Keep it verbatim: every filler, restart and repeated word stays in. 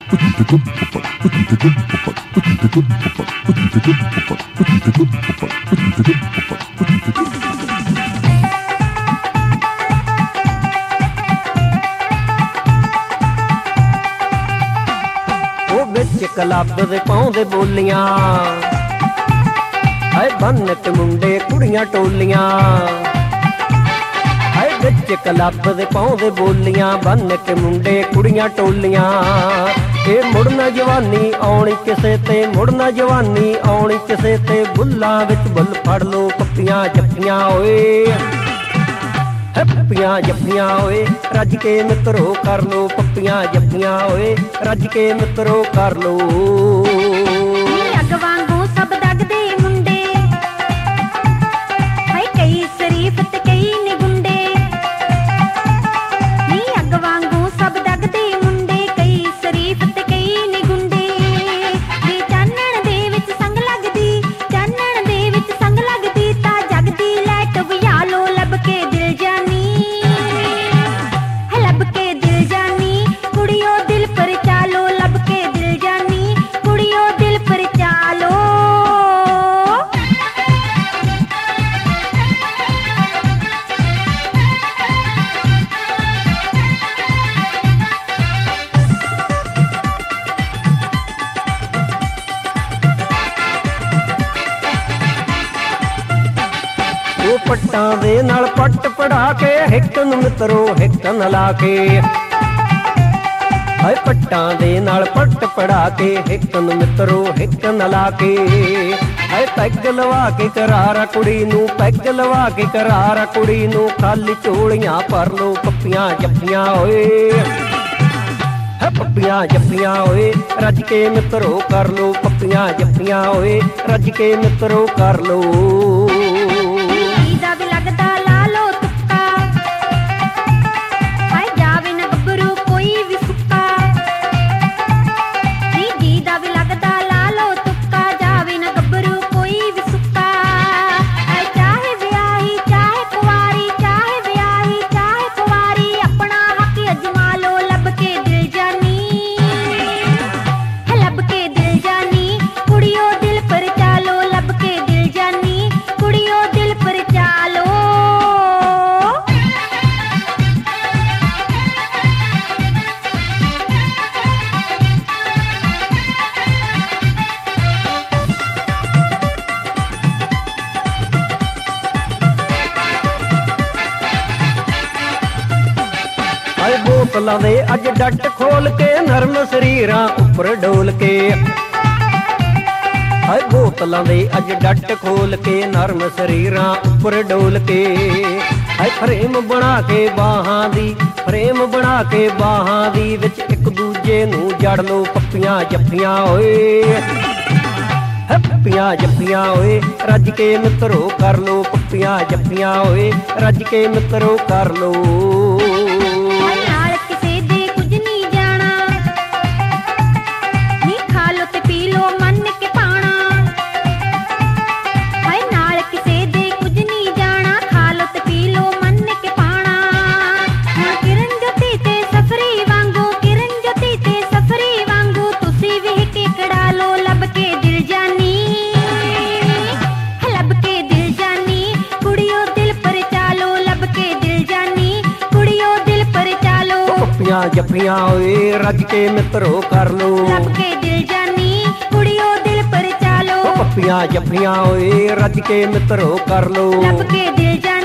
ਵਿੱਚ ਕਲੱਬ ਦੇ ਪਾਉਂਦੇ ਬੋਲੀਆਂ, ਹਾਏ ਬੰਨ ਕੇ ਮੁੰਡੇ ਕੁੜੀਆਂ ਟੋਲੀਆਂ। ਹਾਏ ਵਿੱਚ ਕਲੱਬ ਦੇ ਪਾਉਂਦੇ ਬੋਲੀਆਂ, ਬੰਨ ਕੇ ਮੁੰਡੇ ਕੁੜੀਆਂ ਟੋਲੀਆਂ। ਇਹ ਮੁੜਨਾ ਜਵਾਨੀ ਆਉਣੀ ਕਿਸੇ ਤੇ, ਮੁੜਨਾ ਜਵਾਨੀ ਆਉਣੀ ਕਿਸੇ ਤੇ। ਬੁੱਲਾਂ ਵਿੱਚ ਬੁੱਲ ਫੜ ਲੋ, ਪੱਪੀਆਂ ਜੱਫੀਆਂ ਓਏ, ਪੱਪੀਆਂ ਜੱਫੀਆਂ ਓਏ। ਰੱਜ ਕੇ ਮਿੱਤਰੋ ਕਰ ਲੋ, ਪੱਪੀਆਂ ਜੱਫੀਆਂ ਓਏ। ਰੱਜ ਕੇ ਮਿੱਤਰੋ ਕਰ ਲੋ। ਅੱਗ ਵਾਂਗੂ ਸਭ ਦਗਦੇ ਮੁੰਡੇ, ਹਾਏ ਕਈ ਸ਼ਰੀਫ ਤੇ ਕਈ ਨੇ ਗੁੰਡੇ। ਨੀ ਅੱਗ ਵਾਂਗੂ ਸਭ ਦਗਦੇ ਮੁੰਡੇ, ਕਈ ਸ਼ਰੀਫ ਤੇ ਕਈ ਨੇ ਗੁੰਡੇ। ਨੀ ਚਾਨਣ ਦੇ ਵਿੱਚ ਸੰਗ ਲੱਗਦੀ, ਚਾਨਣ ਦੇ ਵਿੱਚ ਸੰਗ ਲੱਗਦੀ, ਤਾਂ ਜਗਦੀ ਲਾਈਟ ਬੁਝਾ ਲੋ ਲੱਭ ਕੇ ਦਿਲ ਜਾਨੀ। ਲੱਭ ਕੇ ਦਿਲ ਜਾਨੀ ਕੁੜੀਓ ਦਿਲ ਪਰਚਾ ਲੋ, ਲੱਭ ਕੇ ਦਿਲ ਜਾਨੀ ਕੁੜੀਓ ਦਿਲ ਪਰਚਾ ਲੋ। ਉਹ ਪੱਟਾਂ ਦੇ ਨਾਲ ਪੱਟ ਪੜਾ ਕੇ, ਹਿੱਕ ਨੂੰ ਮਿੱਤਰੋ ਹਿੱਕ ਨ ਲਾ ਕੇ। ਹਾਏ ਪੱਟਾਂ ਦੇ ਨਾਲ ਪੱਟ ਪੜਾ ਕੇ, ਹਿੱਕ ਨੂੰ ਮਿੱਤਰੋ ਹਿੱਕ ਨ ਲਾ ਕੇ। ਹਾਏ ਪੈਗ ਲਵਾ ਕੇ ਕਰਾਰਾ ਕੁੜੀ ਨੂੰ, ਪੈਗ ਲਵਾ ਕੇ ਕਰਾਰਾ ਕੁੜੀ ਨੂੰ। ਖਾਲੀ ਝੋਲੀਆਂ ਭਰ ਲੋ, ਪੱਪੀਆਂ ਜੱਫੀਆਂ ਓਏ, ਹੈ ਪੱਪੀਆਂ ਜੱਫੀਆਂ ਓਏ। ਰੱਜ ਕੇ ਮਿੱਤਰੋ ਕਰ ਲੋ, ਪੱਪੀਆਂ ਜੱਫੀਆਂ ਓਏ। ਰੱਜ ਕੇ ਮਿੱਤਰੋ ਕਰ ਲੋ। ਦਾ ਵੀ ਲੱਗਦਾ ਲਾ ਲੋ ਤੁੱਕਾ, ਹਾਏ ਜਾਵੇ ਨਾ ਗੱਭਰੂ ਕੋਈ ਵੀ ਸੁੱਕਾ। ਨੀ ਜੀ ਦਾ ਵੀ ਲੱਗਦਾ ਲਾ ਲੋ ਤੁੱਕਾ, ਜਾਵੇ ਨਾ ਗੱਭਰੂ ਕੋਈ ਵੀ ਸੁੱਕਾ। ਹਾਏ ਚਾਹੇ ਵਿਆਹੀ ਚਾਹੇ ਕੁਵਾਰੀ, ਚਾਹੇ ਵਿਆਹੀ ਚਾਹੇ ਕੁਵਾਰੀ। ਆਪਣਾ ਹੱਕ ਅਜਮਾ ਲੋ, ਲੱਭ ਕੇ ਦਿਲ ਜਾਨੀ। ਲੱਭ ਕੇ ਦਿਲ ਜਾਨੀ ਕੁੜੀਓ ਦਿਲ ਪਰਚਾ ਲੋ, ਲੱਭ ਕੇ ਦਿਲ ਜਾਨੀ ਕੁੜੀਓ ਦਿਲ ਪਰਚਾ ਲੋ। ਹਾਏ ਬੋਤਲਾਂ ਦੇ ਅੱਜ ਡੱਟ ਖੋਲ ਕੇ, ਨਰਮ ਸਰੀਰਾਂ ਉੱਪਰ ਡੋਲ ਕੇ। ਹਾਏ ਬੋਤਲਾਂ ਦੇ ਅੱਜ ਡੱਟ ਖੋਲ ਕੇ, ਨਰਮ ਸਰੀਰਾਂ ਉੱਪਰ ਡੋਲ ਕੇ। ਹਾਏ ਫਰੇਮ ਬਣਾ ਕੇ ਬਾਹਾਂ ਦੀ, ਫਰੇਮ ਬਣਾ ਕੇ ਬਾਹਾਂ ਦੀ। ਵਿੱਚ ਇੱਕ ਦੂਜੇ ਨੂੰ ਜੜ ਲੋ, ਪੱਪੀਆਂ ਜੱਫੀਆਂ ਓਏ, ਹੈ ਪੱਪੀਆਂ ਜੱਫੀਆਂ ਓਏ। ਰੱਜ ਕੇ ਮਿੱਤਰੋ ਕਰ ਲੋ, ਪੱਪੀਆਂ ਜੱਫੀਆਂ ਓਏ। ਰੱਜ ਕੇ ਮਿੱਤਰੋ ਕਰ ਲੋ। ਨਾਲ ਕਿਸੇ ਦੇ ਕੁਝ ਨਹੀਂ ਜਾਣਾ, ਨੀ ਖਾ ਲੋ ਤੇ ਪੀ ਲੋ ਮੰਨ ਕੇ ਪਾਣਾ। ਹਾਏ ਨਾਲ ਕਿਸੇ ਦੇ ਕੁਝ ਨਹੀਂ ਜਾਣਾ, ਖਾ ਲੋ ਤੇ ਪੀ ਲੋ ਮੰਨ ਕੇ ਪਾਣਾ। ਹੁਣ ਕਿਰਨ ਜੋਤੀ ਤੇ ਸਫਰੀ ਵਾਂਗੂ, ਕਿਰਨ ਜੋਤੀ ਤੇ ਸਫਰੀ ਵਾਂਗੂ। ਤੁਸੀਂ ਵੀ ਹਿੱਕ ਕੜਾ ਲੋ, ਲੱਭ ਕੇ ਦਿਲ ਜਾਨੀ। ਲੱਭ ਕੇ ਦਿਲ ਜਾਨੀ ਕੁੜੀਓ ਦਿਲ ਪਰਚਾ ਲੋ, ਲੱਭ ਕੇ ਦਿਲ ਜਾਨੀ ਕੁੜੀਓ ਦਿਲ ਪਰਚਾ ਲੋ। ਪੱਪੀਆਂ ਜੱਫੀਆਂ ਓਏ, ਰੱਜ ਕੇ ਮਿੱਤਰੋ ਕਰ ਲੋ। ਲੱਭ ਕੇ ਦਿਲ ਜਾਨੀ ਕੁੜੀਓ ਦਿਲ ਪਰਚਾ ਲੋ। ਪੱਪੀਆਂ ਜੱਫੀਆਂ ਓਏ, ਰੱਜ ਕੇ ਮਿੱਤਰੋ ਕਰ ਲੋ। ਲੱਭ ਕੇ ਦਿਲ ਜਾਨੀ